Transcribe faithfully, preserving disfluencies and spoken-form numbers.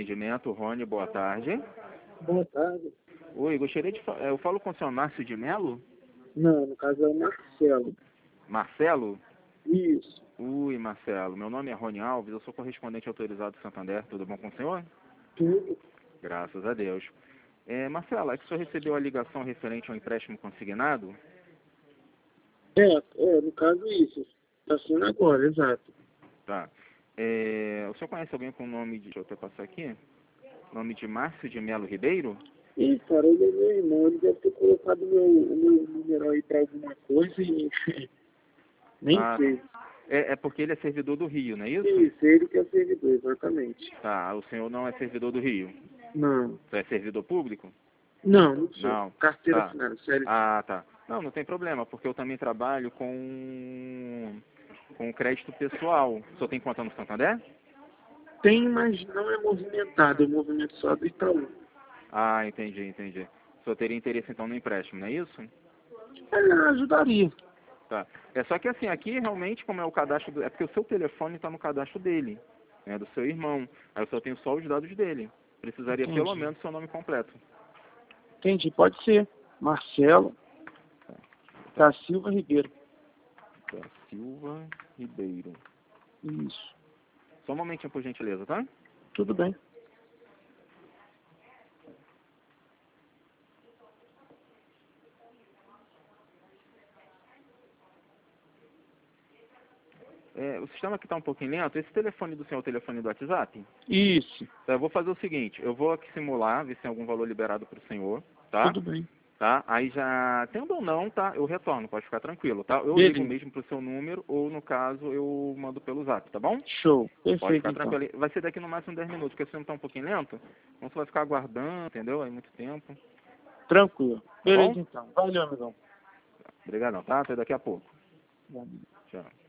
atendimento, Rony, boa tarde. Boa tarde. Oi, gostaria de falar, eu falo com o senhor Márcio de Melo? Não, no caso é o Marcelo. Marcelo? Isso. Oi, Marcelo, meu nome é Rony Alves, eu sou correspondente autorizado do Santander, tudo bom com o senhor? Tudo. Graças a Deus. É, Marcelo, é que o senhor recebeu a ligação referente ao empréstimo consignado? É, é, no caso isso. Está sendo agora, exato. Tá. É, o senhor conhece alguém com o nome de, deixa eu até passar aqui, nome de Márcio de Melo Ribeiro? Ih, cara, ele é meu irmão, ele deve ter colocado meu, o meu número aí para alguma coisa e nem Ah, sei. é, é porque ele é servidor do Rio, não é isso? Isso, ele que é servidor, exatamente. Tá, o senhor não é servidor do Rio. Não. Você é servidor público? Não, não sou. Não. Carteira Tá. assinada, sério. Ah, tá. Não, não tem problema, porque eu também trabalho com com crédito pessoal. O senhor tem conta no Santander? Tem, mas não é movimentado, é movimento só do Itaú. Ah, entendi, entendi. O senhor teria interesse então no empréstimo, não é isso? É, ajudaria. Tá. É só que assim, aqui realmente, como é o cadastro, do, é porque o seu telefone está no cadastro dele, né, do seu irmão. Aí eu só tenho só os dados dele. Precisaria Entendi. pelo menos seu nome completo. Entendi, pode ser. Marcelo da Silva Ribeiro. Da Silva Ribeiro. Isso. Só um momentinho, por gentileza, tá? Tudo bem. É, o sistema aqui está um pouquinho lento. Esse telefone do senhor é o telefone do WhatsApp? Isso. Tá, eu vou fazer o seguinte, eu vou aqui simular, ver se tem algum valor liberado para o senhor, tá? Tudo bem. Tá? Aí já, tendo ou não, tá? Eu retorno, pode ficar tranquilo, tá? Eu Beleza. ligo mesmo pro seu número, ou no caso, eu mando pelo zap, tá bom? Show. Pode Perfeito, ficar então. tranquilo. Vai ser daqui no máximo dez minutos, porque se não tá um pouquinho lento, então você vai ficar aguardando, entendeu? Aí muito tempo. Tranquilo. Tá bom? Beleza, então. Valeu, amigão. Obrigadão, tá? Até daqui a pouco. Valeu. Tchau.